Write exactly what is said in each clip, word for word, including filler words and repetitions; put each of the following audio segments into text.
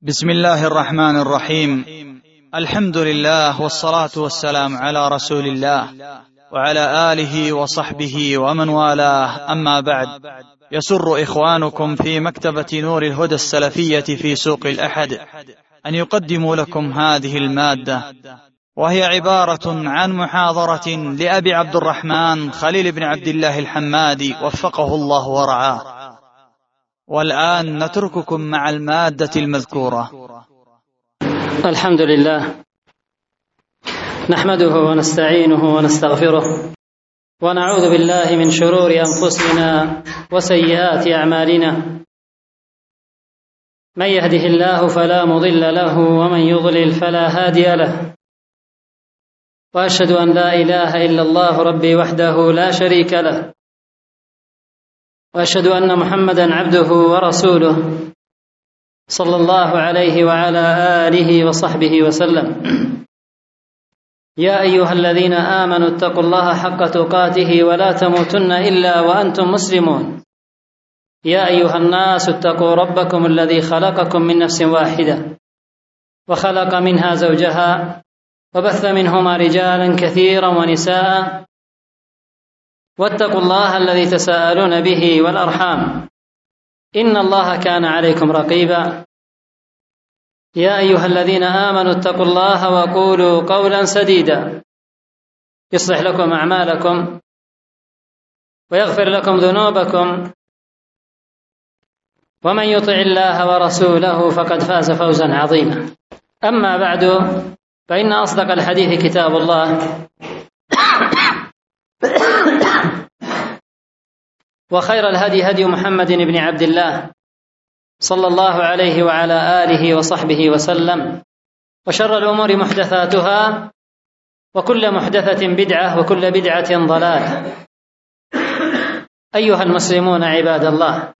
بسم الله الرحمن الرحيم. الحمد لله والصلاة والسلام على رسول الله وعلى آله وصحبه ومن والاه، أما بعد. يسر إخوانكم في مكتبة نور الهدى السلفية في سوق الأحد أن يقدموا لكم هذه المادة، وهي عبارة عن محاضرة لأبي عبد الرحمن خليل بن عبد الله الحمادي وفقه الله ورعاه. والآن نترككم مع المادة المذكورة. الحمد لله، نحمده ونستعينه ونستغفره، ونعوذ بالله من شرور أنفسنا وسيئات أعمالنا. من يهده الله فلا مضل له، ومن يضلل فلا هادي له. وأشهد أن لا إله إلا الله ربي وحده لا شريك له، وأشهد أن محمدًا عبده ورسوله صلى الله عليه وعلى آله وصحبه وسلم. يا أيها الذين آمنوا اتقوا الله حق تقاته ولا تموتن إلا وأنتم مسلمون. يا أيها الناس اتقوا ربكم الذي خلقكم من نفس واحدة وخلق منها زوجها وبث منهما رجالا كثيرا ونساء، واتقوا الله الذي تساءلون به والأرحام، إن الله كان عليكم رقيبا. يا أيها الذين آمنوا اتقوا الله وقولوا قولا سديدا يصلح لكم أعمالكم ويغفر لكم ذنوبكم، ومن يطع الله ورسوله فقد فاز فوزا عظيما. أما بعد، فإن أصدق الحديث كتاب الله، وخير الهدي هدي محمد بن عبد الله صلى الله عليه وعلى آله وصحبه وسلم، وشر الأمور محدثاتها، وكل محدثة بدعة، وكل بدعة ضلالة. أيها المسلمون عباد الله،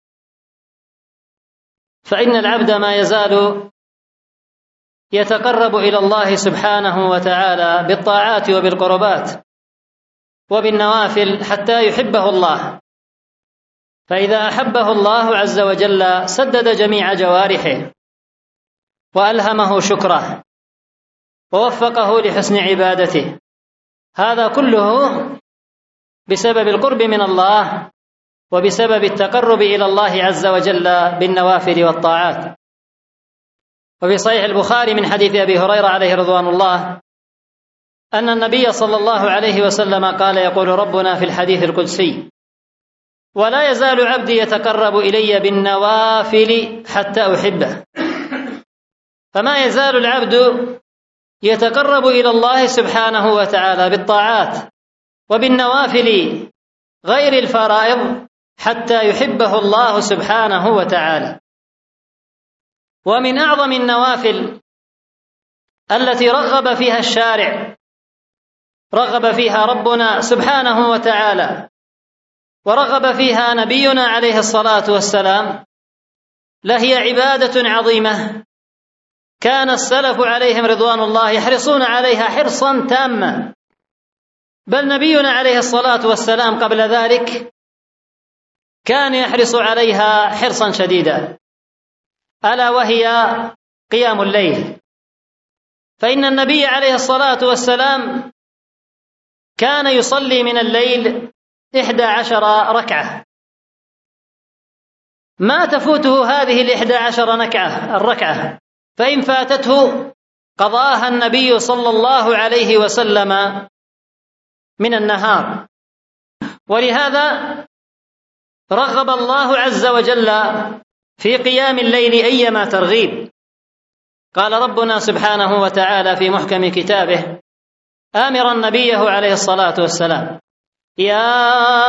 فإن العبد ما يزال يتقرب إلى الله سبحانه وتعالى بالطاعات وبالقربات وبالنوافل حتى يحبه الله، فإذا أحبه الله عز وجل سدد جميع جوارحه وألهمه شكره ووفقه لحسن عبادته. هذا كله بسبب القرب من الله وبسبب التقرب إلى الله عز وجل بالنوافل والطاعات. وفي صحيح البخاري من حديث أبي هريرة عليه رضوان الله أن النبي صلى الله عليه وسلم قال: يقول ربنا في الحديث القدسي: ولا يزال عبدي يتقرب إلي بالنوافل حتى أحبه. فما يزال العبد يتقرب إلى الله سبحانه وتعالى بالطاعات وبالنوافل غير الفرائض حتى يحبه الله سبحانه وتعالى. ومن أعظم النوافل التي رغب فيها الشارع، رغب فيها ربنا سبحانه وتعالى، ورغب فيها نبينا عليه الصلاة والسلام، لهي عبادة عظيمة كان السلف عليهم رضوان الله يحرصون عليها حرصا تاما، بل نبينا عليه الصلاة والسلام قبل ذلك كان يحرص عليها حرصا شديدا، ألا وهي قيام الليل. فإن النبي عليه الصلاة والسلام كان يصلي من الليل إحدى عشر ركعة، ما تفوته هذه الإحدى عشر ركعة الركعة، فإن فاتته قضاها النبي صلى الله عليه وسلم من النهار. ولهذا رغب الله عز وجل في قيام الليل أيما ترغيب. قال ربنا سبحانه وتعالى في محكم كتابه آمرا نبيه عليه الصلاة والسلام: يا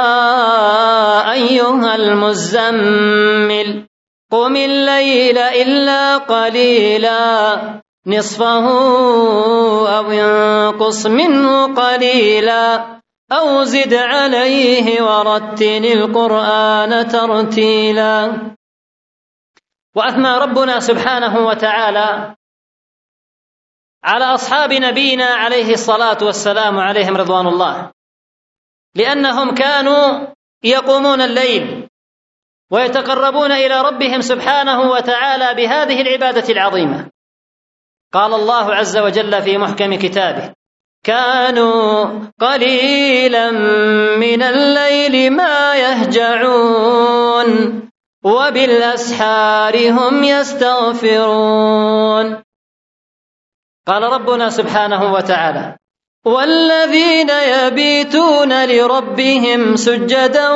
أيها المزمل قم الليل إلا قليلا نصفه أو انقص منه قليلا أو زد عليه ورتل القرآن ترتيلا. وأثنى ربنا سبحانه وتعالى على أصحاب نبينا عليه الصلاة والسلام عليهم رضوان الله، لأنهم كانوا يقومون الليل ويتقربون إلى ربهم سبحانه وتعالى بهذه العبادة العظيمة. قال الله عز وجل في محكم كتابه: كانوا قليلا من الليل ما يهجعون وبالأسحار هم يستغفرون. قال ربنا سبحانه وتعالى: والذين يبيتون لربهم سجدا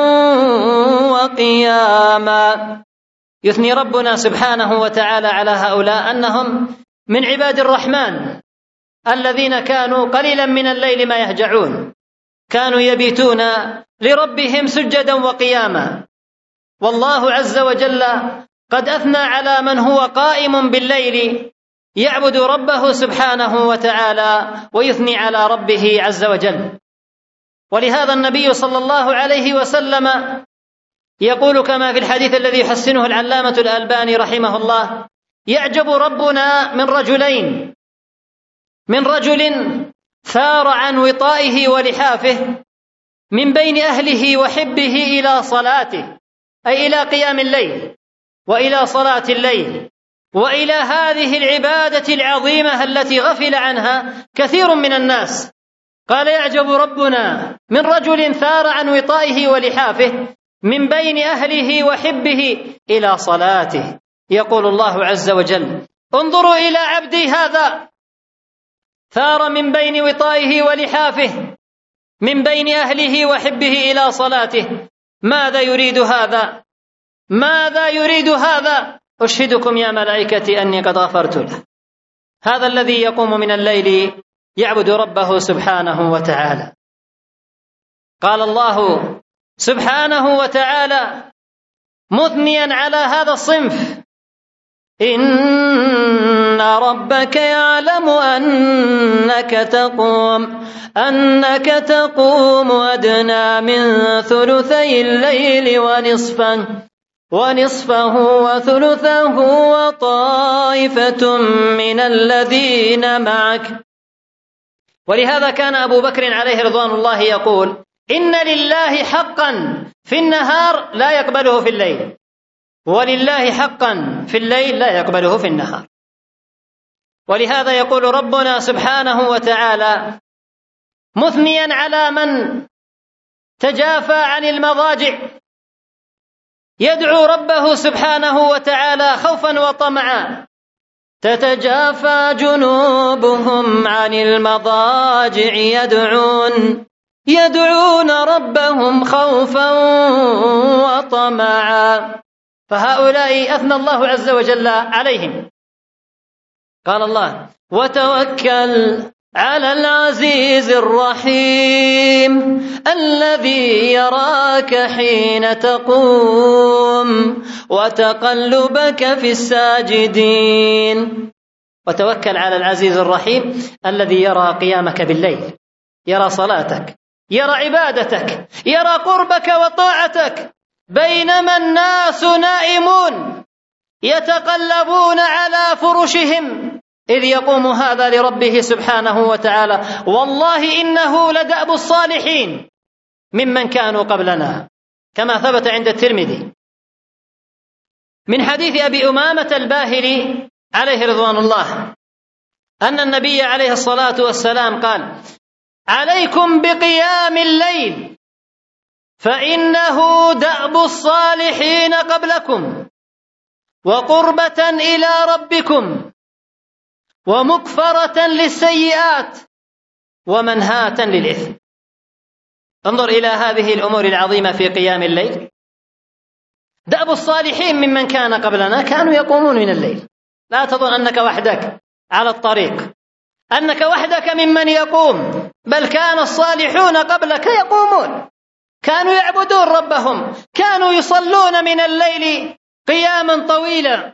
وقياما. يثني ربنا سبحانه وتعالى على هؤلاء أنهم من عباد الرحمن الذين كانوا قليلا من الليل ما يهجعون، كانوا يبيتون لربهم سجدا وقياما. والله عز وجل قد أثنى على من هو قائم بالليل يعبد ربه سبحانه وتعالى ويثني على ربه عز وجل. ولهذا النبي صلى الله عليه وسلم يقول كما في الحديث الذي يحسنه العلامة الألباني رحمه الله: يعجب ربنا من رجلين، من رجل ثار عن وطائه ولحافه من بين أهله وحبه إلى صلاته، أي إلى قيام الليل وإلى صلاة الليل وإلى هذه العبادة العظيمة التي غفل عنها كثير من الناس. قال: يعجب ربنا من رجل ثار عن وطائه ولحافه من بين أهله وحبه إلى صلاته. يقول الله عز وجل: انظروا إلى عبدي هذا، ثار من بين وطائه ولحافه من بين أهله وحبه إلى صلاته. ماذا يريد هذا؟ ماذا يريد هذا؟ أشهدكم يا ملائكتي أني قد غفرت له. هذا الذي يقوم من الليل يعبد ربه سبحانه وتعالى. قال الله سبحانه وتعالى مثنيا على هذا الصنف: إن ربك يعلم أنك تقوم أنك تقوم أدنى من ثلثي الليل ونصفه ونصفه وثلثه وطائفة من الذين معك. ولهذا كان أبو بكر عليه رضوان الله يقول: إن لله حقا في النهار لا يقبله في الليل، ولله حقا في الليل لا يقبله في النهار. ولهذا يقول ربنا سبحانه وتعالى مثنيا على من تجافى عن المضاجع يدعو ربه سبحانه وتعالى خوفا وطمعا: تتجافى جنوبهم عن المضاجع يدعون يدعون ربهم خوفا وطمعا. فهؤلاء أثنى الله عز وجل عليهم. قال الله: وتوكل على العزيز الرحيم الذي يراك حين تقوم وتقلبك في الساجدين. وتوكل على العزيز الرحيم الذي يرى قيامك بالليل، يرى صلاتك، يرى عبادتك، يرى قربك وطاعتك، بينما الناس نائمون يتقلبون على فرشهم إذ يقوم هذا لربه سبحانه وتعالى. والله إنه لدأب الصالحين ممن كانوا قبلنا، كما ثبت عند الترمذي من حديث أبي أمامة الباهلي عليه رضوان الله أن النبي عليه الصلاة والسلام قال: عليكم بقيام الليل فإنه دأب الصالحين قبلكم وقربة إلى ربكم ومكفرة للسيئات ومنهاة للإثم. انظر إلى هذه الأمور العظيمة في قيام الليل. دأب الصالحين ممن كان قبلنا كانوا يقومون من الليل. لا تظن أنك وحدك على الطريق، أنك وحدك ممن يقوم، بل كان الصالحون قبلك يقومون، كانوا يعبدون ربهم، كانوا يصلون من الليل قياما طويلا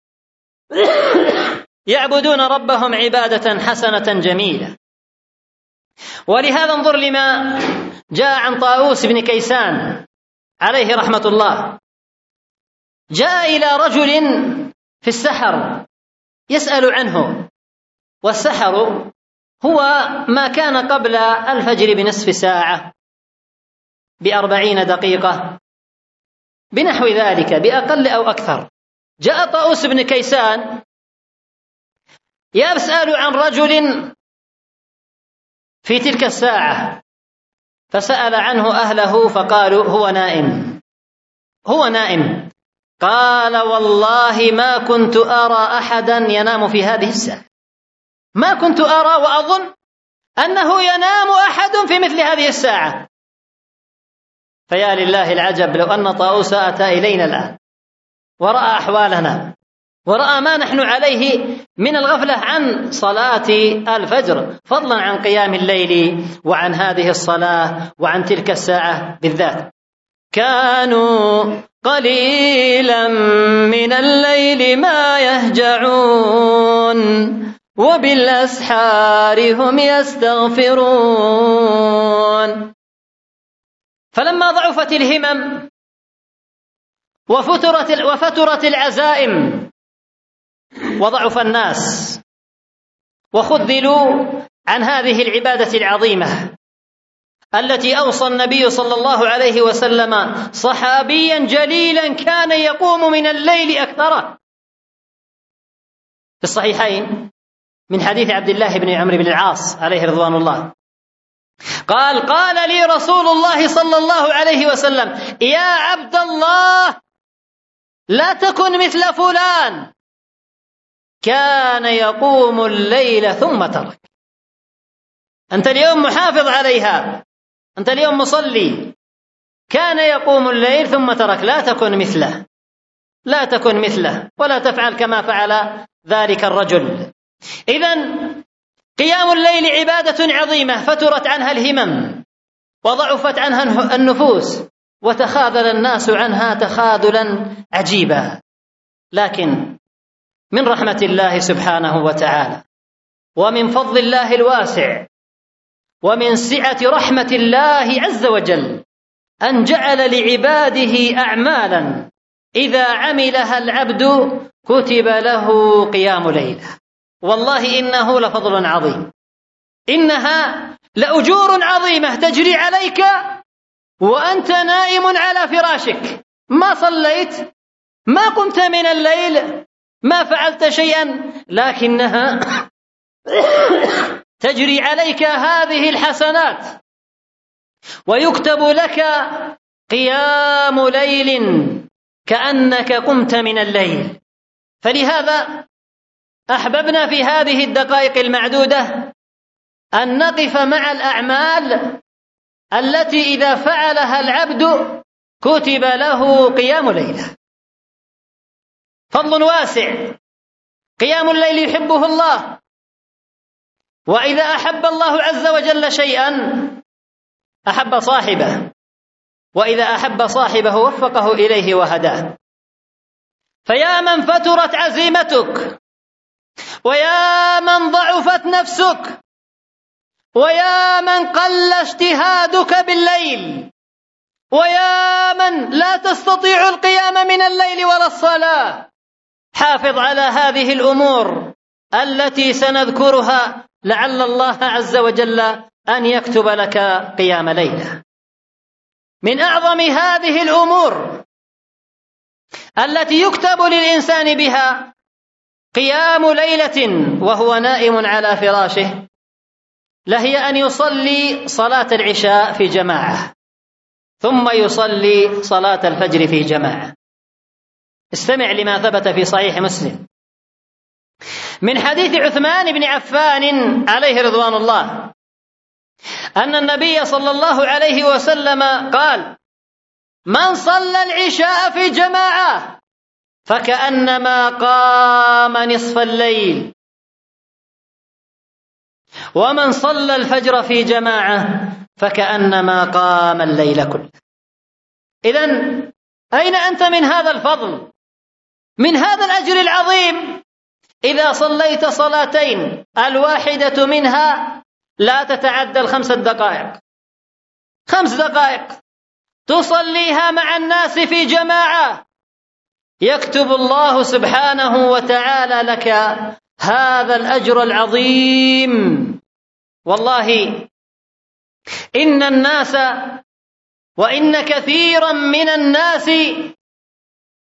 يعبدون ربهم عبادة حسنة جميلة. ولهذا انظر لما جاء عن طاووس بن كيسان عليه رحمة الله. جاء إلى رجل في السحر يسأل عنه، والسحر هو ما كان قبل الفجر بنصف ساعة، بأربعين دقيقة، بنحو ذلك بأقل أو أكثر. جاء طاووس بن كيسان يسأل عن رجل في تلك الساعة، فسأل عنه أهله فقالوا هو نائم هو نائم قال والله ما كنت أرى أحدا ينام في هذه الساعة، ما كنت أرى وأظن أنه ينام أحد في مثل هذه الساعة. فيا لله العجب لو أن طاووس أتى إلينا الآن ورأى أحوالنا ورأى ما نحن عليه من الغفلة عن صلاة الفجر، فضلا عن قيام الليل وعن هذه الصلاة وعن تلك الساعة بالذات. كانوا قليلا من الليل ما يهجعون وبالأسحار هم يستغفرون. فلما ضعفت الهمم وفترت وفترت العزائم وضعف الناس وخذلوا عن هذه العبادة العظيمة التي أوصى النبي صلى الله عليه وسلم صحابيا جليلا كان يقوم من الليل أكثره في الصحيحين من حديث عبد الله بن عمرو بن العاص عليه رضوان الله قال قال لي رسول الله صلى الله عليه وسلم يا عبد الله لا تكن مثل فلان كان يقوم الليل ثم ترك. أنت اليوم محافظ عليها، أنت اليوم مصلي، كان يقوم الليل ثم ترك، لا تكن مثله لا تكن مثله ولا تفعل كما فعل ذلك الرجل. إذن قيام الليل عبادة عظيمة فترت عنها الهمم وضعفت عنها النفوس وتخاذل الناس عنها تخاذلا عجيبا، لكن من رحمة الله سبحانه وتعالى ومن فضل الله الواسع ومن سعة رحمة الله عز وجل أن جعل لعباده أعمالا إذا عملها العبد كتب له قيام ليلة. والله إنه لفضل عظيم، إنها لأجور عظيمة تجري عليك وأنت نائم على فراشك، ما صليت، ما قمت من الليل، ما فعلت شيئا، لكنها تجري عليك هذه الحسنات ويكتب لك قيام ليل كأنك قمت من الليل. فلهذا أحببنا في هذه الدقائق المعدودة أن نقف مع الأعمال التي إذا فعلها العبد كتب له قيام ليلة. فضل واسع، قيام الليل يحبه الله، وإذا أحب الله عز وجل شيئا أحب صاحبه، وإذا أحب صاحبه وفقه إليه وهداه. فيا من فترت عزيمتك، ويا من ضعفت نفسك، ويا من قل اجتهادك بالليل، ويا من لا تستطيع القيام من الليل ولا الصلاة، حافظ على هذه الأمور التي سنذكرها لعل الله عز وجل أن يكتب لك قيام ليلة. من أعظم هذه الأمور التي يكتب للإنسان بها قيام ليلة وهو نائم على فراشه لهي أن يصلي صلاة العشاء في جماعة ثم يصلي صلاة الفجر في جماعة. استمع لما ثبت في صحيح مسلم من حديث عثمان بن عفان عليه رضوان الله أن النبي صلى الله عليه وسلم قال: من صلى العشاء في جماعة فكأنما قام نصف الليل، ومن صلى الفجر في جماعة فكأنما قام الليل كله. إذن أين أنت من هذا الفضل، من هذا الأجر العظيم؟ إذا صليت صلاتين الواحدة منها لا تتعدى الخمس دقائق، خمس دقائق تصليها مع الناس في جماعة، يكتب الله سبحانه وتعالى لك هذا الأجر العظيم. والله إن الناس وإن كثيرا من الناس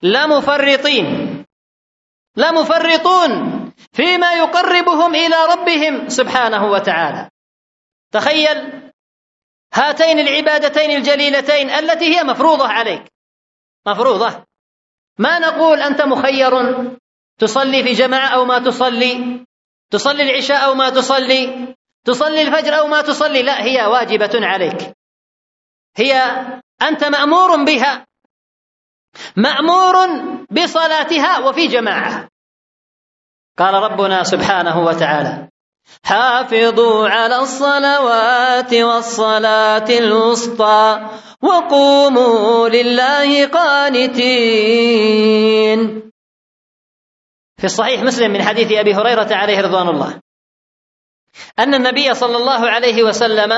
لمفرطين لمفرطون فيما يقربهم إلى ربهم سبحانه وتعالى. تخيل هاتين العبادتين الجليلتين التي هي مفروضة عليك، مفروضة، ما نقول أنت مخير تصلي في جماعة أو ما تصلي، تصلي العشاء أو ما تصلي، تصلي الفجر أو ما تصلي، لا، هي واجبة عليك، هي أنت مأمور بها، مأمور بصلاتها وفي جماعة. قال ربنا سبحانه وتعالى: حافظوا على الصلوات والصلاة الوسطى وقوموا لله قانتين. في الصحيح مسلم من حديث أبي هريرة عليه رضوان الله أن النبي صلى الله عليه وسلم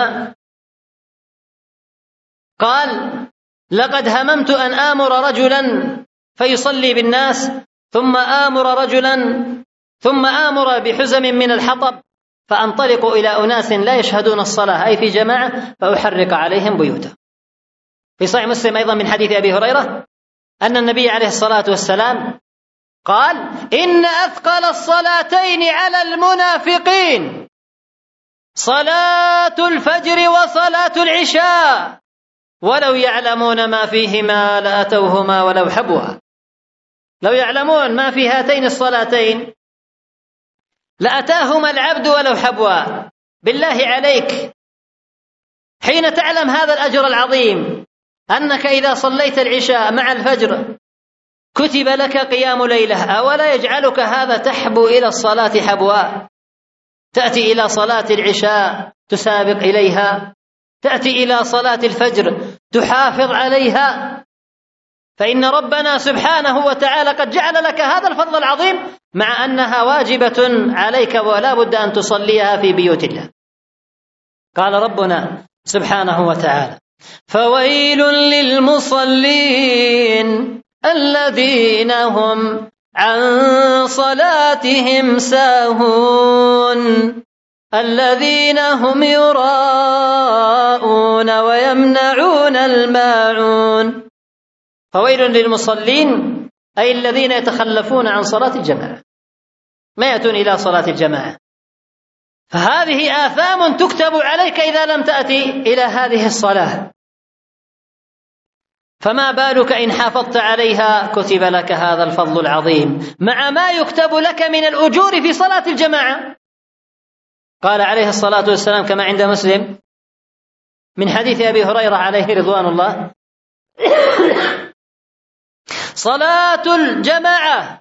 قال: لقد هممت أن آمر رجلا فيصلي بالناس ثم آمر رجلا ثم آمر بحزم من الحطب فأنطلق إلى أناس لا يشهدون الصلاة أي في جماعة فأحرق عليهم بيوتهم. في صحيح مسلم أيضا من حديث أبي هريرة أن النبي عليه الصلاة والسلام قال: إن أثقل الصلاتين على المنافقين صلاة الفجر وصلاة العشاء ولو يعلمون ما فيهما لأتوهما ولو حبوا. لو يعلمون ما في هاتين الصلاتين لأتاهما العبد ولو حبوا. بالله عليك، حين تعلم هذا الأجر العظيم أنك إذا صليت العشاء مع الفجر كتب لك قيام ليلة، أولا يجعلك هذا تحبو إلى الصلاة حبوا، تأتي إلى صلاة العشاء تسابق إليها، تأتي إلى صلاة الفجر تحافظ عليها، فإن ربنا سبحانه وتعالى قد جعل لك هذا الفضل العظيم مع أنها واجبة عليك ولا بد أن تصليها في بيوت الله. قال ربنا سبحانه وتعالى: فويل للمصلين الذين هم عن صلاتهم ساهون الذين هم يراءون ويمنعون الماعون. فويل للمصلين أي الذين يتخلفون عن صلاة الجماعة، ما يأتون إلى صلاة الجماعة، فهذه آثام تكتب عليك إذا لم تأتي إلى هذه الصلاة، فما بالك إن حافظت عليها كتب لك هذا الفضل العظيم مع ما يكتب لك من الأجور في صلاة الجماعة. قال عليه الصلاة والسلام كما عند مسلم من حديث أبي هريرة عليه رضوان الله: صلاة الجماعة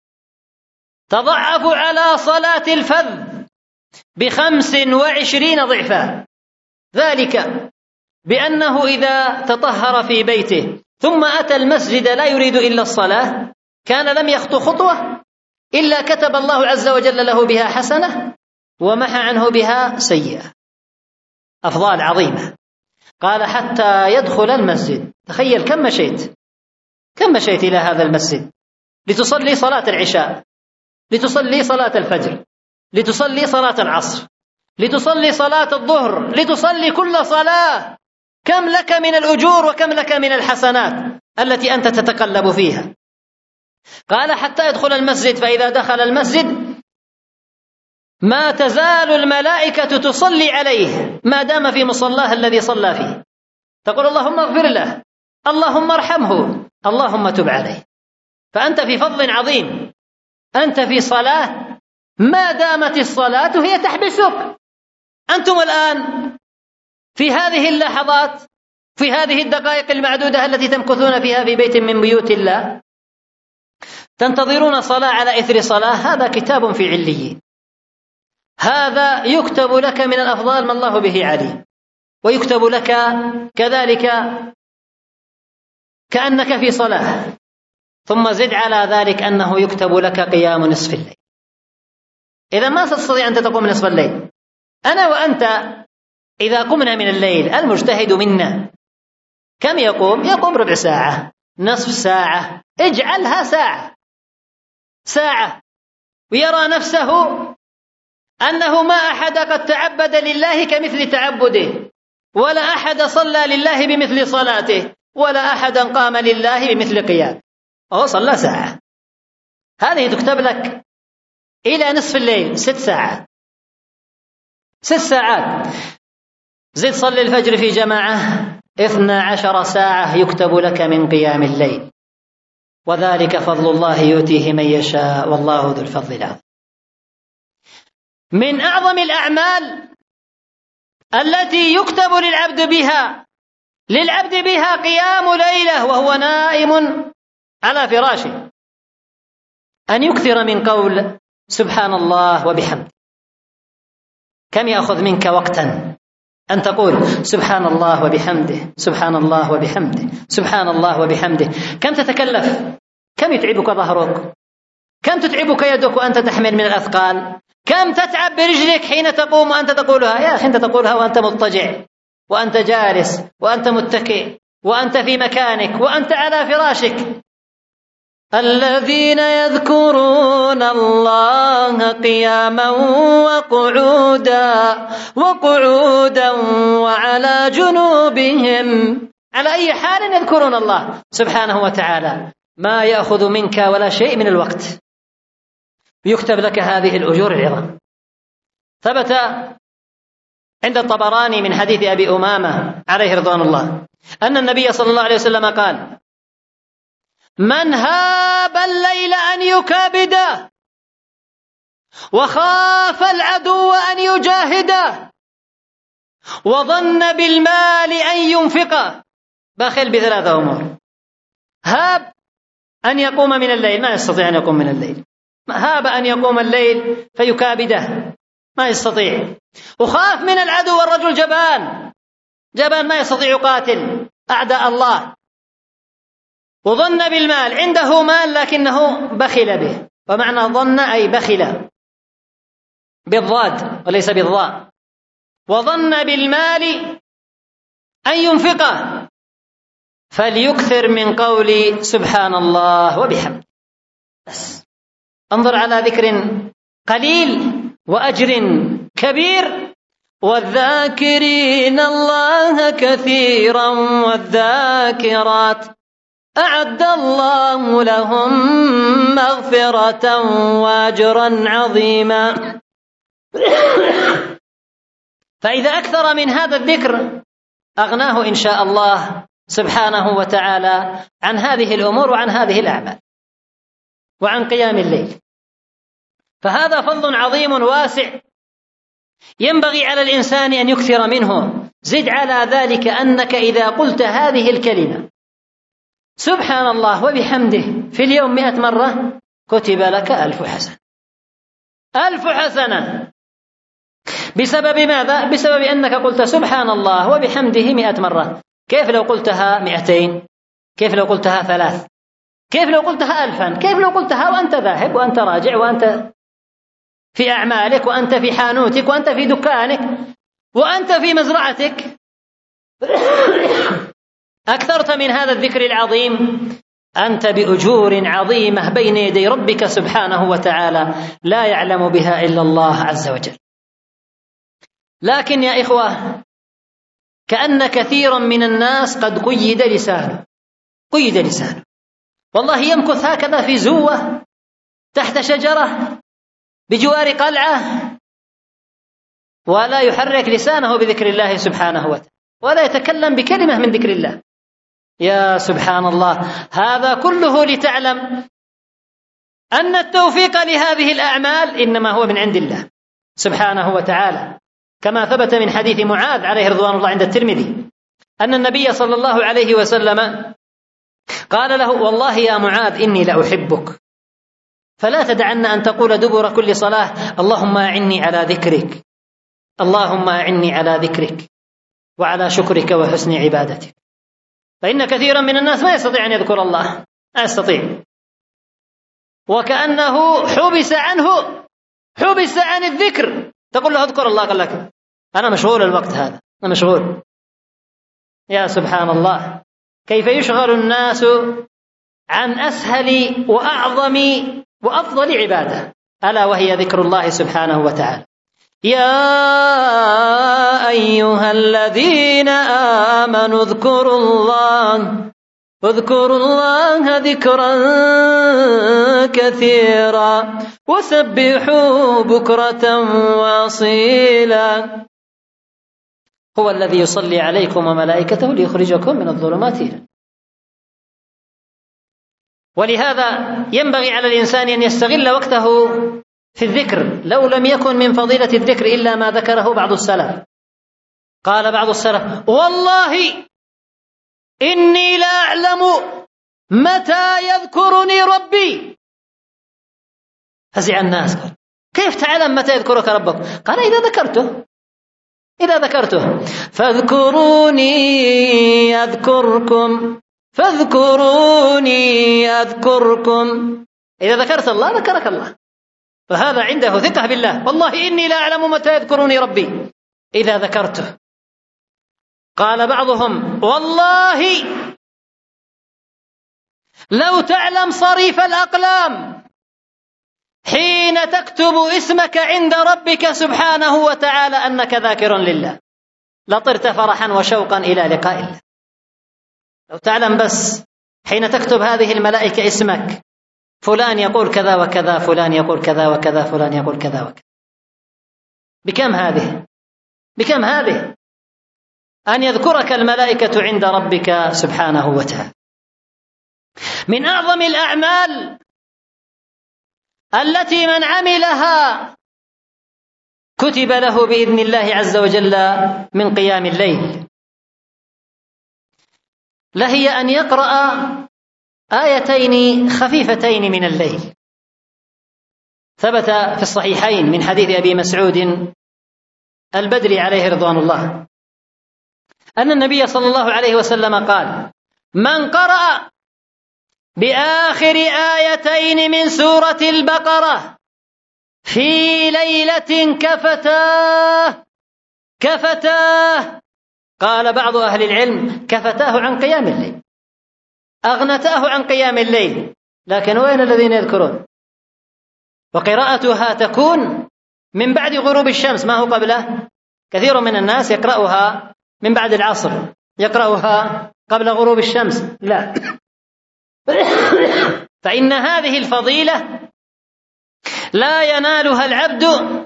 تضعف على صلاة الفذ بخمس وعشرين ضعفا، ذلك بأنه إذا تطهر في بيته ثم أتى المسجد لا يريد إلا الصلاة كان لم يخطو خطوة إلا كتب الله عز وجل له بها حسنة ومحى عنه بها سيئة، أفضال عظيمة. قال: حتى يدخل المسجد. تخيل كم مشيت كم مشيت إلى هذا المسجد لتصلي صلاة العشاء، لتصلي صلاة الفجر، لتصلي صلاة العصر، لتصلي صلاة الظهر، لتصلي كل صلاة، كم لك من الأجور وكم لك من الحسنات التي أنت تتقلب فيها. قال: حتى يدخل المسجد، فإذا دخل المسجد ما تزال الملائكة تصلي عليه ما دام في مصلاه الذي صلى فيه، تقول: اللهم اغفر له، اللهم ارحمه، اللهم تب عليه. فأنت في فضل عظيم، أنت في صلاة ما دامت الصلاة هي تحبسك. أنتم الآن في هذه اللحظات، في هذه الدقائق المعدودة التي تمكثون فيها في بيت من بيوت الله تنتظرون صلاة على إثر صلاة، هذا كتاب في عليين، هذا يكتب لك من الأفضال ما الله به عليم، ويكتب لك كذلك كأنك في صلاة، ثم زد على ذلك أنه يكتب لك قيام نصف الليل. إذا ما تستطيع أن تقوم نصف الليل، أنا وأنت إذا قمنا من الليل المجتهد منا كم يقوم؟ يقوم ربع ساعة، نصف ساعة، اجعلها ساعة ساعة، ويرى نفسه أنه ما أحد قد تعبد لله كمثل تعبده، ولا أحد صلى لله بمثل صلاته، ولا أحد قام لله بمثل قيامه. أو صلى ساعة، هذه تكتب لك إلى نصف الليل ست ساعات ست ساعات زد صلي الفجر في جماعة اثنا عشر ساعة يكتب لك من قيام الليل، وذلك فضل الله يؤتيه من يشاء والله ذو الفضل العظيم. من أعظم الأعمال التي يكتب للعبد بها للعبد بها قيام ليلة وهو نائم على فراشه، أن يكثر من قول سبحان الله وبحمده. كم يأخذ منك وقتا أن تقول سبحان الله وبحمده، سبحان الله وبحمده، سبحان الله وبحمده؟ كم تتكلف؟ كم يتعبك ظهرك؟ كم تتعبك يدك وأنت تحمل من الأثقال؟ كم تتعب برجلك حين تقوم وأنت تقولها؟ يا أخي أنت تقولها وأنت مضطجع، وأنت جالس، وأنت متكئ، وأنت في مكانك، وأنت على فراشك. الذين يذكرون الله قياما وقعودا وقعودا وعلى جنوبهم، على أي حال يذكرون الله سبحانه وتعالى، ما يأخذ منك ولا شيء من الوقت، يكتب لك هذه الأجور العظام. ثبت عند الطبراني من حديث أبي أمامة عليه رضوان الله أن النبي صلى الله عليه وسلم قال: من هاب الليل أن يكابده وخاف العدو أن يجاهده وظن بالمال أن ينفقه، بخل بثلاثة أمور: هاب أن يقوم من الليل، ما يستطيع أن يقوم من الليل، هاب أن يقوم الليل فيكابده، ما يستطيع. وخاف من العدو، والرجل جبان جبان ما يستطيع يقاتل أعداء الله. وظن بالمال، عنده مال لكنه بخل به، ومعنى ظن أي بخل بالضاد وليس بالضاء. وظن بالمال أن ينفقه فليكثر من قول سبحان الله وبحمده. بس انظر على ذكر قليل وأجر كبير: والذاكرين الله كثيرا والذاكرات أعد الله لهم مغفرة وأجرا عظيما. فإذا أكثر من هذا الذكر أغناه إن شاء الله سبحانه وتعالى عن هذه الأمور وعن هذه الأعمال وعن قيام الليل. فهذا فضل عظيم واسع ينبغي على الإنسان أن يكثر منه. زد على ذلك أنك إذا قلت هذه الكلمة سبحان الله وبحمده في اليوم مئة مرة كتب لك ألف حسنة. ألف حسنة بسبب ماذا؟ بسبب أنك قلت سبحان الله وبحمده مئة مرة. كيف لو قلتها مئتين؟ كيف لو قلتها ثلاث؟ كيف لو قلتها ألفا؟ كيف لو قلتها وأنت ذاهب وأنت راجع وأنت في أعمالك وأنت في حانوتك وأنت في دكانك وأنت في مزرعتك؟ أكثرت من هذا الذكر العظيم، أنت بأجور عظيمة بين يدي ربك سبحانه وتعالى لا يعلم بها إلا الله عز وجل. لكن يا إخوة، كأن كثيرا من الناس قد قيد لسانه قيد لسانه والله يمكث هكذا في زوة تحت شجرة بجوار قلعة ولا يحرك لسانه بذكر الله سبحانه وتعالى ولا يتكلم بكلمة من ذكر الله. يا سبحان الله، هذا كله لتعلم أن التوفيق لهذه الأعمال إنما هو من عند الله سبحانه وتعالى، كما ثبت من حديث معاذ عليه رضوان الله عند الترمذي أن النبي صلى الله عليه وسلم قال له: والله يا معاذ إني لأحبك فلا تدعن أن تقول دبر كل صلاة اللهم أعني على ذكرك اللهم أعني على ذكرك وعلى شكرك وحسن عبادتك. فإن كثيرا من الناس ما يستطيع أن يذكر الله، لا يستطيع، وكأنه حبس عنه حبس عن الذكر. تقول له اذكر الله، قال لك أنا مشغول الوقت هذا، أنا مشغول. يا سبحان الله، كيف يشغل الناس عن أسهل وأعظم وأفضل عبادة، ألا وهي ذكر الله سبحانه وتعالى. يا أيها الذين آمنوا اذكروا الله اذكروا الله ذكرا كثيرا وسبحوا بكرة واصيلا هو الذي يصلي عليكم وملائكته ليخرجكم من الظلمات إلى. ولهذا ينبغي على الإنسان أن يستغل وقته في الذكر، لو لم يكن من فضيلة الذكر إلا ما ذكره بعض السلف. قال بعض السلف: والله إني لا أعلم متى يذكرني ربي. فزع الناس: قال: كيف تعلم متى يذكرك ربك؟ قال: إذا ذكرته إذا ذكرته فاذكروني أذكركم فاذكروني أذكركم. إذا ذكرت الله ذكرك الله، فهذا عنده ثقة بالله. والله إني لا أعلم متى يذكرني ربي إذا ذكرته. قال بعضهم: والله لو تعلم صريف الأقلام حين تكتب اسمك عند ربك سبحانه وتعالى أنك ذاكر لله لطرت فرحا وشوقا إلى لقاء الله. لو تعلم بس حين تكتب هذه الملائكة اسمك، فلان يقول كذا وكذا، فلان يقول كذا وكذا، فلان يقول كذا وكذا. بكم هذه بكم هذه أن يذكرك الملائكة عند ربك سبحانه وتعالى. من أعظم الأعمال التي من عملها كتب له بإذن الله عز وجل من قيام الليل لهي أن يقرأ آيتين خفيفتين من الليل. ثبت في الصحيحين من حديث أبي مسعود البدري عليه رضوان الله أن النبي صلى الله عليه وسلم قال: من قرأ بآخر آيتين من سورة البقرة في ليلة كفتاه كفتاه قال بعض أهل العلم: كفتاه عن قيام الليل، أغنتاه عن قيام الليل. لكن وين الذين يذكرون؟ وقراءتها تكون من بعد غروب الشمس، ما هو قبله. كثير من الناس يقرأها من بعد العصر، يقرأها قبل غروب الشمس. لا، فإن هذه الفضيلة لا ينالها العبد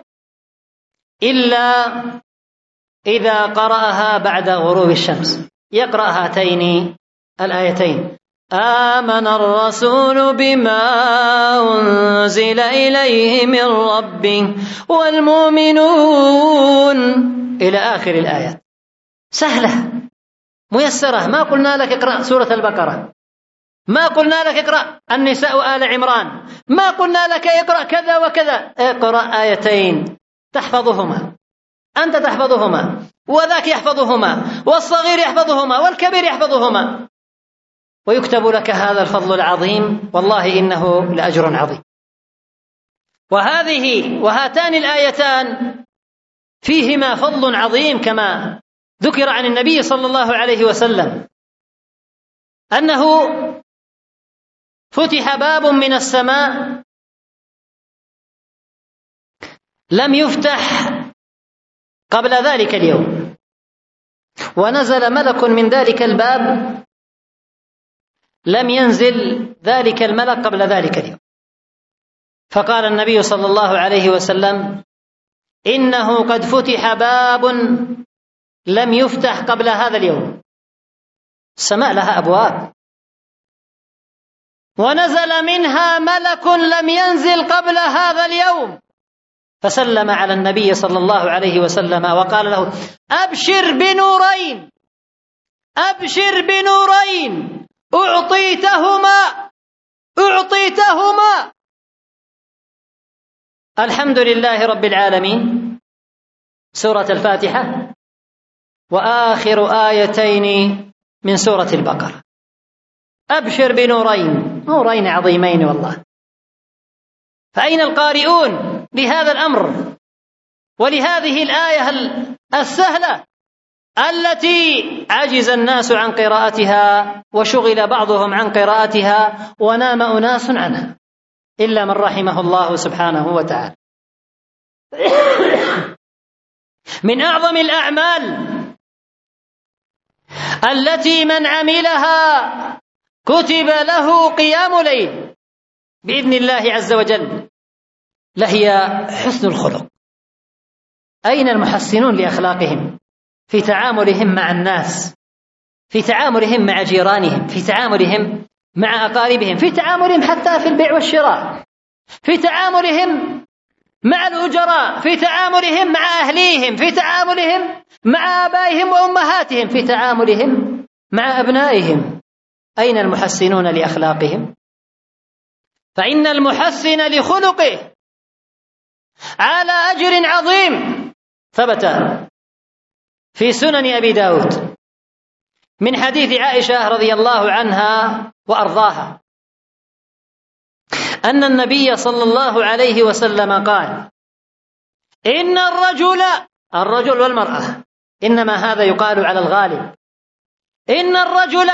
إلا إذا قرأها بعد غروب الشمس. يقرأ هاتين الآيتين: آمن الرسول بما أنزل إليه من ربه والمؤمنون إلى آخر الآيات. سهلة ميسرة. ما قلنا لك اقرأ سورة البقرة، ما قلنا لك اقرأ النساء آل عمران، ما قلنا لك اقرأ كذا وكذا. اقرأ آيتين تحفظهما، أنت تحفظهما، وذاك يحفظهما، والصغير يحفظهما، والكبير يحفظهما، ويكتب لك هذا الفضل العظيم. والله إنه لأجر عظيم. وهذه وهاتان الآيتان فيهما فضل عظيم كما ذكر عن النبي صلى الله عليه وسلم أنه فتح باب من السماء لم يفتح قبل ذلك اليوم، ونزل ملك من ذلك الباب لم ينزل ذلك الملك قبل ذلك اليوم. فقال النبي صلى الله عليه وسلم: إنه قد فتح باب لم يفتح قبل هذا اليوم. السماء لها أبواب، ونزل منها ملك لم ينزل قبل هذا اليوم، فسلم على النبي صلى الله عليه وسلم وقال له: أبشر بنورين أبشر بنورين أعطيتهما أعطيتهما الحمد لله رب العالمين، سورة الفاتحة، وآخر آيتين من سورة البقرة. أبشر بنورين، نورين عظيمين والله. فأين القارئون لهذا الأمر ولهذه الآية السهلة التي عجز الناس عن قراءتها وشغل بعضهم عن قراءتها ونام أناس عنها إلا من رحمه الله سبحانه وتعالى. من أعظم الأعمال التي من عملها كتب له قيام ليل بإذن الله عز وجل لهي حسن الخلق. أين المحسنون لأخلاقهم في تعاملهم مع الناس، في تعاملهم مع جيرانهم، في تعاملهم مع أقاربهم، في تعاملهم حتى في البيع والشراء، في تعاملهم مع الأجراء، في تعاملهم مع أهليهم، في تعاملهم مع آبائهم وأمهاتهم، في تعاملهم مع أبنائهم. أين المحسنون لأخلاقهم؟ فإن المحسن لخلقه على أجر عظيم. ثبت في سنن أبي داود من حديث عائشة رضي الله عنها وأرضاها أن النبي صلى الله عليه وسلم قال: إن الرجل الرجل والمرأة، إنما هذا يقال على الغالب، إن الرجل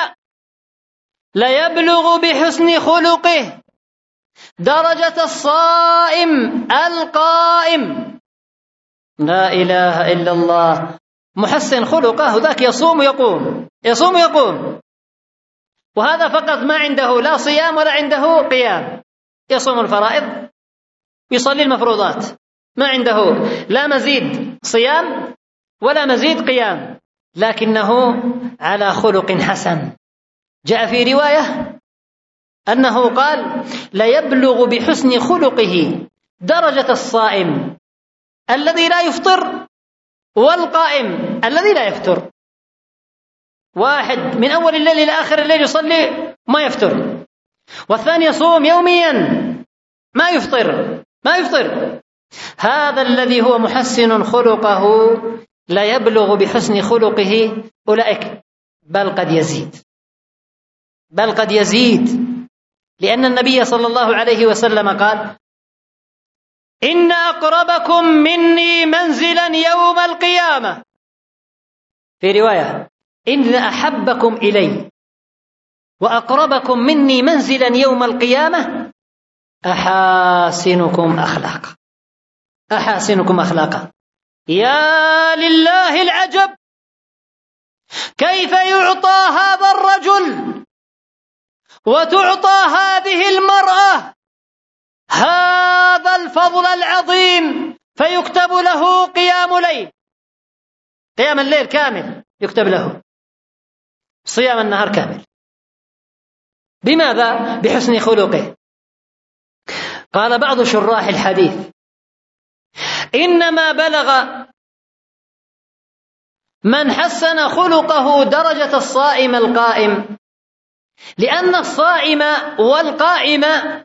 ليبلغ بحسن خلقه درجة الصائم القائم. لا إله إلا الله. محسن خلقه ذاك يصوم يقوم، يصوم يقوم، وهذا فقط ما عنده لا صيام ولا عنده قيام. يصوم الفرائض، يصلي المفروضات، ما عنده لا مزيد صيام ولا مزيد قيام، لكنه على خلق حسن. جاء في رواية أنه قال: ليبلغ بحسن خلقه درجة الصائم الذي لا يفطر والقائم الذي لا يفطر. واحد من أول الليل إلى آخر الليل يصلي ما يفطر، والثاني يصوم يوميا ما يفطر ما يفطر. هذا الذي هو محسن خلقه لا يبلغ بحسن خلقه أولئك، بل قد يزيد، بل قد يزيد، لأن النبي صلى الله عليه وسلم قال: إن أقربكم مني منزلا يوم القيامة، في رواية: إن أحبكم إلي وأقربكم مني منزلا يوم القيامة أحاسنكم أخلاقا، أحاسنكم أخلاقا. يا لله العجب، كيف يعطى هذا الرجل وتعطى هذه المرأة هذا الفضل العظيم فيكتب له قيام ليل، قيام الليل كامل يكتب له، صيام النهار كامل. بماذا؟ بحسن خلقه. قال بعض شراح الحديث: إنما بلغ من حسن خلقه درجة الصائم القائم، لأن الصائم والقائم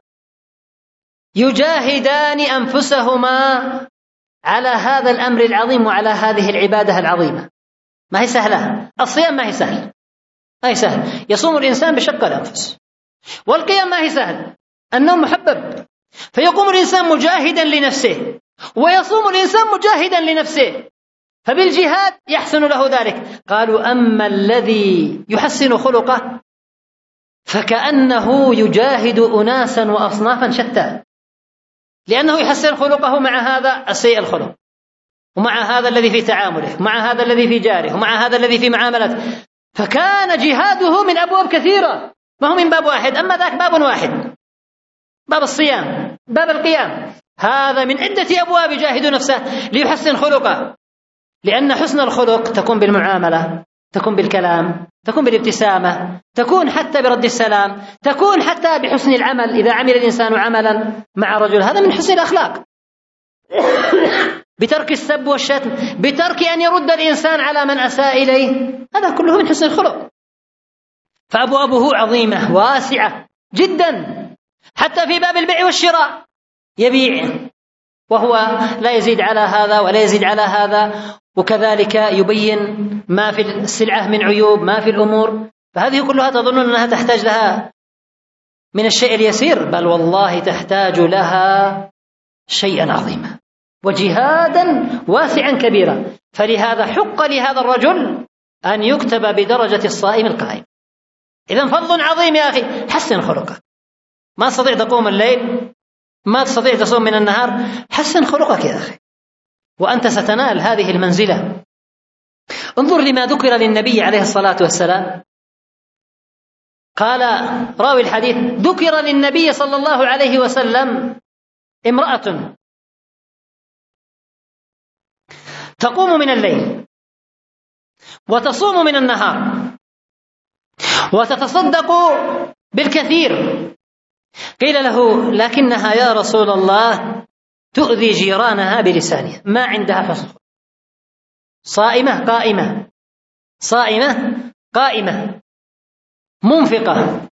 يجاهدان أنفسهما على هذا الأمر العظيم وعلى هذه العبادة العظيمة. ما هي سهلة، الصيام ما هي سهل، ما هي سهل، يصوم الإنسان بشق الأنفس. والقيام ما هي سهل، النوم محبب، فيقوم الإنسان مجاهدا لنفسه، ويصوم الإنسان مجاهدا لنفسه، فبالجهاد يحسن له ذلك. قالوا: أما الذي يحسن خلقه فكأنه يجاهد أناسا وأصنافا شتى، لأنه يحسن خلقه مع هذا السيء الخلق، ومع هذا الذي في تعامله، ومع هذا الذي في جاره، ومع هذا الذي في معاملته، فكان جهاده من أبواب كثيرة، ما هو من باب واحد. أما ذاك باب واحد، باب الصيام، باب القيام، هذا من عدة أبواب يجاهد نفسه ليحسن خلقه. لأن حسن الخلق تكون بالمعاملة، تكون بالكلام، تكون بالابتسامة، تكون حتى برد السلام، تكون حتى بحسن العمل. إذا عمل الإنسان عملا مع رجل، هذا من حسن الأخلاق، بترك السب والشتم، بترك أن يرد الإنسان على من أساء إليه، هذا كله من حسن الخلق. فأبوابه عظيمة واسعة جدا، حتى في باب البيع والشراء يبيع وهو لا يزيد على هذا ولا يزيد على هذا، وكذلك يبين ما في السلعة من عيوب، ما في الأمور. فهذه كلها تظنون أنها تحتاج لها من الشيء اليسير، بل والله تحتاج لها شيئا عظيما وجهادا واسعا كبيرا. فلهذا حق لهذا الرجل أن يكتب بدرجة الصائم القائم. إذن فضل عظيم يا أخي، حسن خلقك. ما تستطيع تقوم الليل، ما تستطيع تصوم من النهار، حسن خلقك يا أخي، وأنت ستنال هذه المنزلة. انظر لما ذكر للنبي عليه الصلاة والسلام قال راوي الحديث: ذكر للنبي صلى الله عليه وسلم امرأة تقوم من الليل وتصوم من النهار وتتصدق بالكثير. قيل له: لكنها يا رسول الله تؤذي جيرانها بلسانها، ما عندها حسن، صائمة قائمة، صائمة قائمة، منفقة.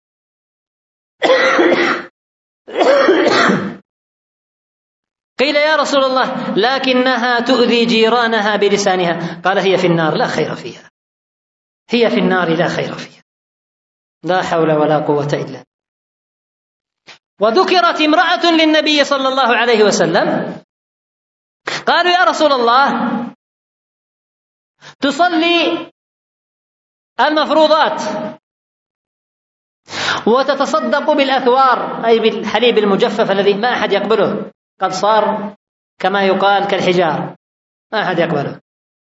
قيل: يا رسول الله لكنها تؤذي جيرانها بلسانها. قال: هي في النار لا خير فيها، هي في النار لا خير فيها. لا حول ولا قوة إلا بالله. وذكرت امرأة للنبي صلى الله عليه وسلم، قالوا: يا رسول الله تصلي المفروضات وتتصدق بالأثوار، أي بالحليب المجفف الذي ما أحد يقبله، قد صار كما يقال كالحجار، ما أحد يقبله،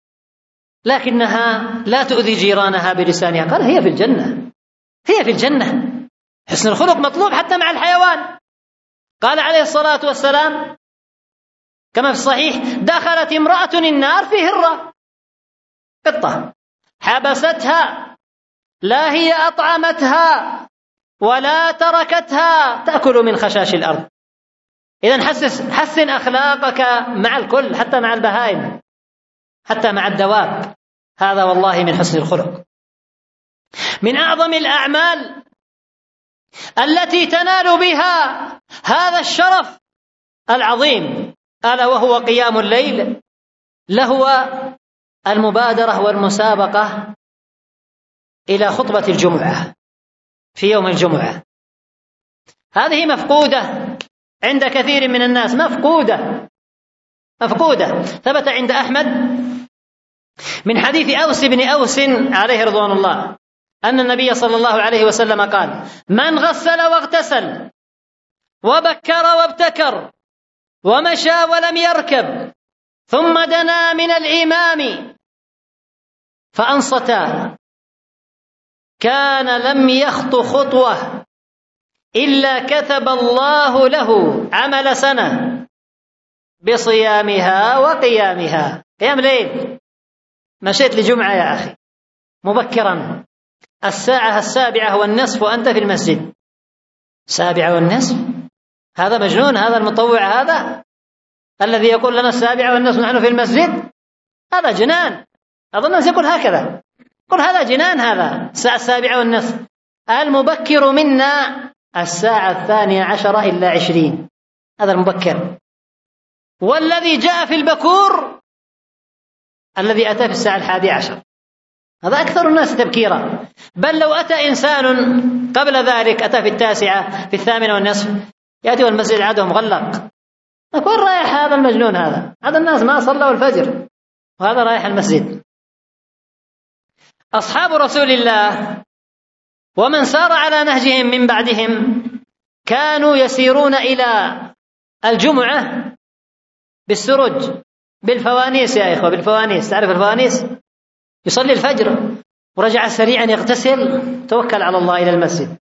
لكنها لا تؤذي جيرانها بلسانها. قال: هي في الجنة، هي في الجنة. حسن الخلق مطلوب حتى مع الحيوان. قال عليه الصلاة والسلام كما في الصحيح: دخلت امرأة النار في هرة، قطة حبستها، لا هي أطعمتها ولا تركتها تأكل من خشاش الأرض. إذن حسن, حسن أخلاقك مع الكل، حتى مع البهائم، حتى مع الدواب. هذا والله من حسن الخلق. من أعظم الأعمال التي تنال بها هذا الشرف العظيم ألا وهو قيام الليل، لهو المبادرة والمسابقة إلى خطبة الجمعة في يوم الجمعة. هذه مفقودة عند كثير من الناس، مفقودة مفقودة. ثبت عند أحمد من حديث أوس بن أوس عليه رضوان الله أن النبي صلى الله عليه وسلم قال: من غسل واغتسل وبكر وابتكر ومشى ولم يركب ثم دنا من الإمام فأنصتا كان لم يخط خطوة إلا كتب الله له عمل سنة بصيامها وقيامها. قيام ليل، مشيت لجمعة يا أخي مبكرا الساعة السابعة والنصف وأنت في المسجد، سابعة والنصف، هذا مجنون، هذا المطوع، هذا الذي يقول لنا السابعة والنصف نحن في المسجد، هذا جنان. أظن الناس يقول هكذا، يقول هذا جنان، هذا الساعة السابعة والنصف. المبكر منا الساعة الثانية عشرة إلا عشرين، هذا المبكر. والذي جاء في البكور الذي أتى في الساعة الحادية عشر، هذا أكثر الناس تبكيرا. بل لو أتى إنسان قبل ذلك، أتى في التاسعة في الثامنة والنصف، يأتي والمسجد عاده مغلق، وين رايح هذا المجنون؟ هذا هذا الناس ما صلوا الفجر وهذا رايح المسجد. أصحاب رسول الله ومن سار على نهجهم من بعدهم كانوا يسيرون إلى الجمعة بالسرج، بالفوانيس يا إخوة، بالفوانيس. تعرف الفوانيس؟ يصلي الفجر ورجع سريعا يغتسل، توكل على الله إلى المسجد.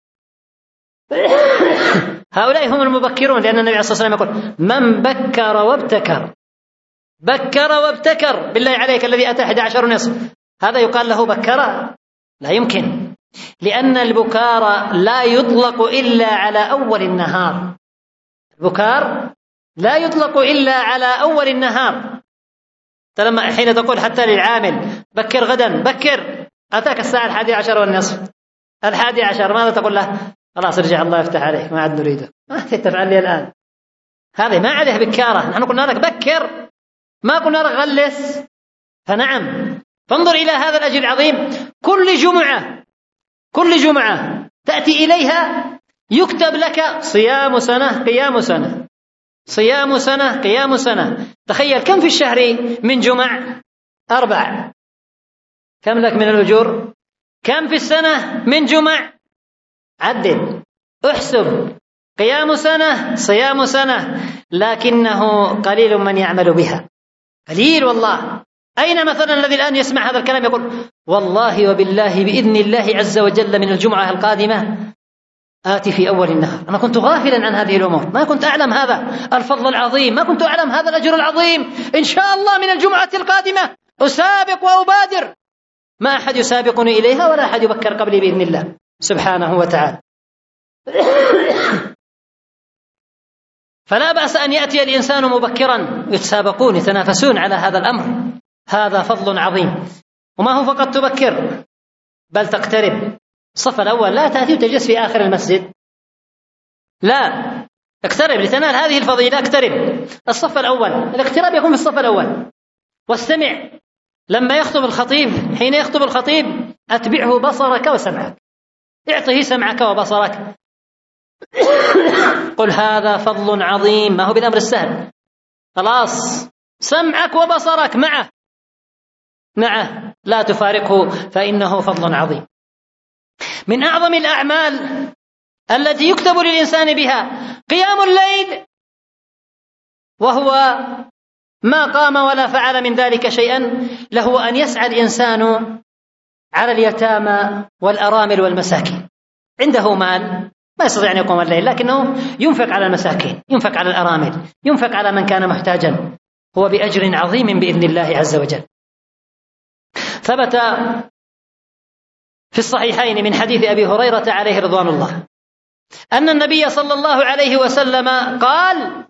هؤلاء هم المبكرون، لأن النبي عليه الصلاة والسلام يقول: من بكر وابتكر، بكر وابتكر، بالله عليك الذي أتى أحد عشر نصف، هذا يقال له بكر؟ لا يمكن، لأن البكار لا يطلق إلا على أول النهار. البكار لا يطلق إلا على أول النهار. لما حين تقول حتى للعامل: بكر غدا، بكر، أتاك الساعة الحادية عشر والنصف، الحادية عشر، ماذا تقول له؟ خلاص ارجع الله يفتح عليك، ما عاد نريده، ما تفعل لي الآن. هذه ما عليه بكارة، نحن قلنا لك بكر، ما قلنا لك غلس. فنعم، فانظر إلى هذا الأجر العظيم. كل جمعة كل جمعة تأتي إليها يكتب لك صيام سنة قيام سنة، صيام سنة قيام سنة. تخيل كم في الشهر من جمع؟ أربع. كم لك من الأجور؟ كم في السنة من جمع؟ عدد، احسب. قيام سنة، صيام سنة، لكنه قليل من يعمل بها، قليل والله. أين مثلا الذي الآن يسمع هذا الكلام يقول والله وبالله بإذن الله عز وجل من الجمعة القادمة آتي في أول النهار، أنا كنت غافلا عن هذه الأمور، ما كنت أعلم هذا الفضل العظيم، ما كنت أعلم هذا الأجر العظيم، إن شاء الله من الجمعة القادمة أسابق وأبادر، ما أحد يسابقني إليها ولا أحد يبكر قبلي بإذن الله سبحانه وتعالى. فلا بأس أن يأتي الإنسان مبكرا، يتسابقون يتنافسون على هذا الأمر، هذا فضل عظيم. وما هو فقط تبكر بل تقترب. الصف الأول لا تأتي وتجلس في آخر المسجد، لا، اقترب لتنال هذه الفضيلة، اقترب. الصف الأول، الاقتراب يكون في الصف الأول. واستمع لما يخطب الخطيب، حين يخطب الخطيب أتبعه بصرك وسمعك، اعطه سمعك وبصرك. قل هذا فضل عظيم، ما هو بالأمر السهل، خلاص سمعك وبصرك معه معه لا تفارقه، فإنه فضل عظيم. من أعظم الأعمال التي يكتب للإنسان بها قيام الليل، وهو ما قام ولا فعل من ذلك شيئا، له أن يسعى الإنسان على اليتامى والأرامل والمساكين. عنده مال ما يستطيع أن يقوم الليل، لكنه ينفق على المساكين، ينفق على الأرامل، ينفق على من كان محتاجا، هو بأجر عظيم بإذن الله عز وجل. ثبت في الصحيحين من حديث أبي هريرة عليه رضوان الله أن النبي صلى الله عليه وسلم قال: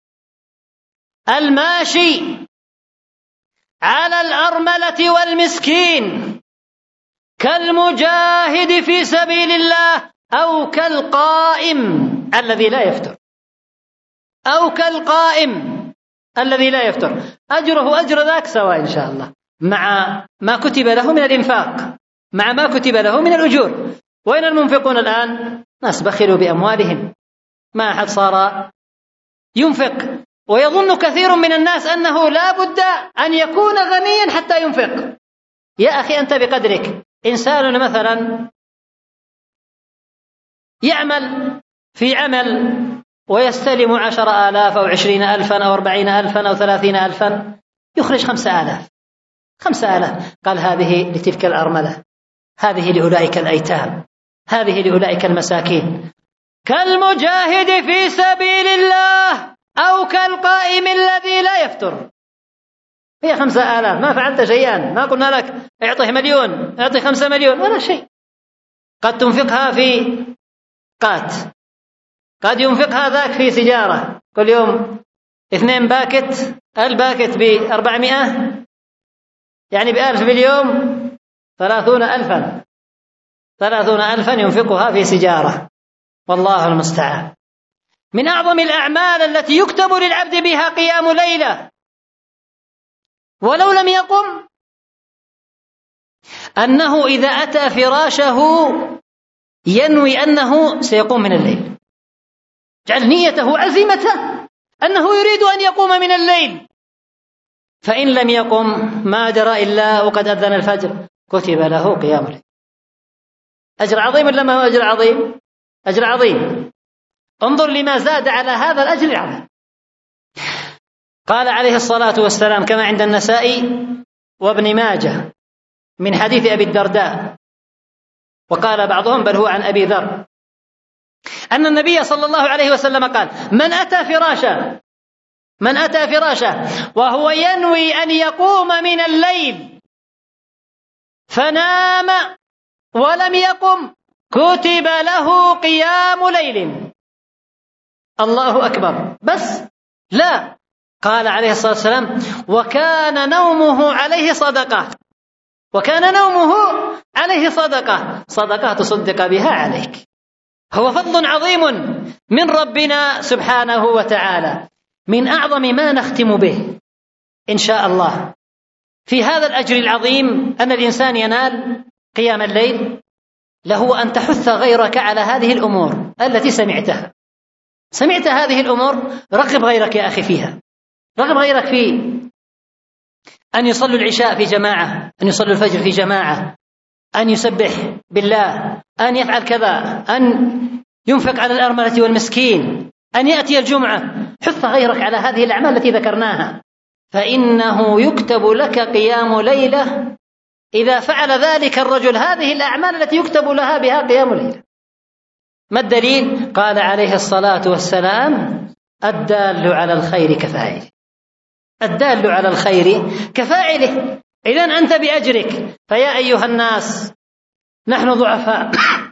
الماشي على الأرملة والمسكين كالمجاهد في سبيل الله أو كالقائم الذي لا يفتر، أو كالقائم الذي لا يفتر، أجره أجر ذاك سواء إن شاء الله، مع ما كتب له من الإنفاق، مع ما كتب له من الأجور. وين المنفقون الآن؟ ناس بخلوا بأموالهم، ما أحد صار ينفق، ويظن كثير من الناس أنه لا بد أن يكون غنيا حتى ينفق. يا أخي أنت بقدرك. إنسان مثلا يعمل في عمل ويستلم عشر آلاف أو عشرين ألفا أو أربعين ألفا أو ثلاثين ألفا، يخرج خمسة آلاف خمسة آلاف، قال هذه لتلك الأرملة، هذه لأولئك الأيتام، هذه لأولئك المساكين. كالمجاهد في سبيل الله أو كالقائم الذي لا يفتر. هي خمسة آلاف، ما فعلت شيئا، ما قلنا لك اعطيه مليون، اعطيه خمسة مليون، ولا شيء. قد تنفقها في قات، قد ينفقها ذاك في سجارة، كل يوم اثنين باكت، الباكت بأربعمائة، يعني بألف باليوم، ثلاثون ألفا ثلاثون ألفا ينفقها في سجارة، والله المستعان. من أعظم الأعمال التي يكتب للعبد بها قيام ليلة، ولو لم يقم، أنه إذا أتى فراشه ينوي أنه سيقوم من الليل، جعل نيته عزيمته أنه يريد أن يقوم من الليل، فإن لم يقم ما درى إلا وقد أذن الفجر كتب له قيام الليل. أجر عظيم ولا ما هو أجر عظيم؟ أجر عظيم. انظر لما زاد على هذا الأجر العظيم. قال عليه الصلاة والسلام كما عند النسائي وابن ماجه من حديث أبي الدرداء، وقال بعضهم بل هو عن أبي ذر، أن النبي صلى الله عليه وسلم قال: من أتى فراشا من أتى فراشا وهو ينوي أن يقوم من الليل فنام ولم يقم كتب له قيام ليل. الله أكبر. بس لا، قال عليه الصلاة والسلام: وكان نومه عليه صدقة، وكان نومه عليه صدقة، صدقة تصدق بها عليك. هو فضل عظيم من ربنا سبحانه وتعالى. من أعظم ما نختم به إن شاء الله في هذا الأجر العظيم أن الإنسان ينال قيام الليل، له أن تحث غيرك على هذه الأمور التي سمعتها. سمعت هذه الأمور، رغب غيرك يا أخي فيها، رغب غيرك في أن يصلوا العشاء في جماعة، أن يصلوا الفجر في جماعة، أن يسبح بالله، أن يفعل كذا، أن ينفق على الأرملة والمسكين، أن يأتي الجمعة. حث غيرك على هذه الأعمال التي ذكرناها، فإنه يكتب لك قيام ليلة إذا فعل ذلك الرجل هذه الأعمال التي يكتب لها بها قيام ليلة. ما الدليل؟ قال عليه الصلاة والسلام: الدال على الخير كفاعله. الدال على الخير كفاعله. إذن أنت بأجرك. فيا أيها الناس، نحن ضعفاء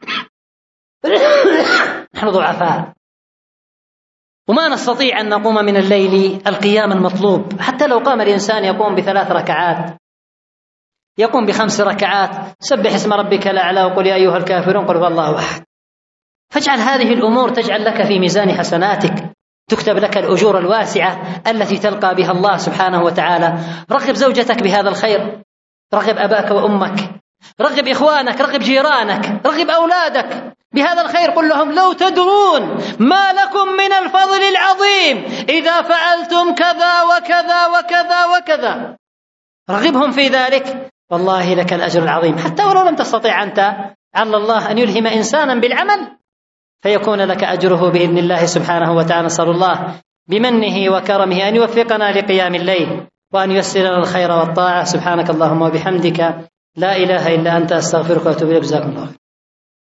نحن ضعفاء وما نستطيع أن نقوم من الليل القيام المطلوب. حتى لو قام الإنسان يقوم بثلاث ركعات، يقوم بخمس ركعات، سبح اسم ربك الأعلى وقل يا أيها الكافرون قل هو الله أحد. فاجعل هذه الأمور تجعل لك في ميزان حسناتك، تكتب لك الأجور الواسعة التي تلقى بها الله سبحانه وتعالى. رغب زوجتك بهذا الخير، رغب أباك وأمك، رغب إخوانك، رغب جيرانك، رغب أولادك بهذا الخير. قل لهم: لو تدرون ما لكم من الفضل العظيم إذا فعلتم كذا وكذا وكذا وكذا. رغبهم في ذلك، والله لك الأجر العظيم. حتى ولو لم تستطيع أنت، على الله أن يلهم إنسانا بالعمل فيكون لك أجره بإذن الله سبحانه وتعالى. نسأل الله بمنه وكرمه أن يوفقنا لقيام الليل وأن ييسر لنا الخير والطاعة. سبحانك اللهم وبحمدك، لا إله إلا أنت، أستغفرك وأتوب إليك. جزاكم الله.